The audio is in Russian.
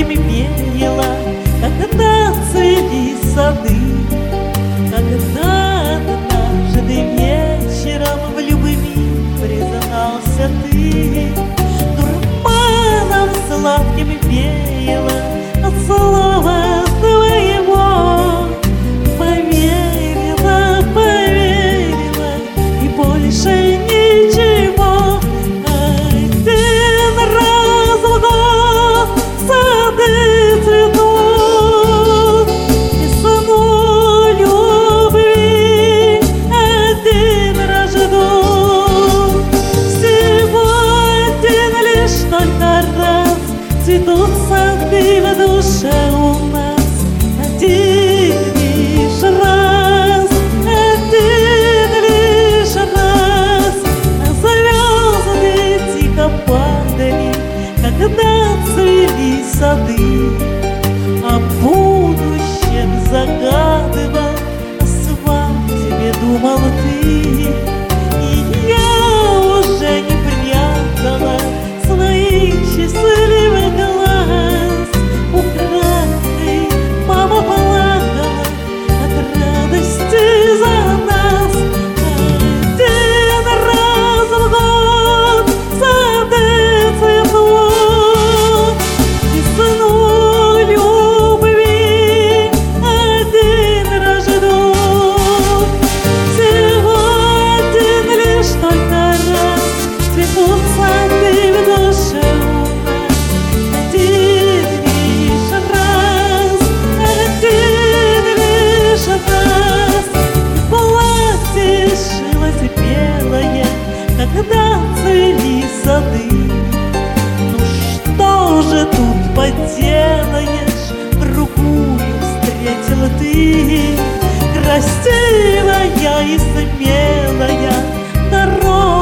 сладкими веяло, когда цвели сады. Когда однажды вечером в любви признался ты, дурманом сладким веяло от слова твоего. Поверила, поверила, и больше ничего. Один раз в год сады цветут, весну любви один раз ждут. Всего один лишь только раз цветут сады в душе у нас. Один лишь раз, один лишь раз, а звезды тихо падали, когда цвели сады. О будущем загадывал, о свадьбе думал ты, и я уже не прятала своих счастливых глаз. Украдкой мама плакала от радости за нас. Один раз в год сады цветут, весну любви один раз ждут. Всего один лишь только раз цветут сады в душе у нас. Один лишь раз, один лишь раз, и платье сшилось белое, когда цвели сады. Ну что же тут поделаешь, другую встретила ты, красивая и смелая дорога.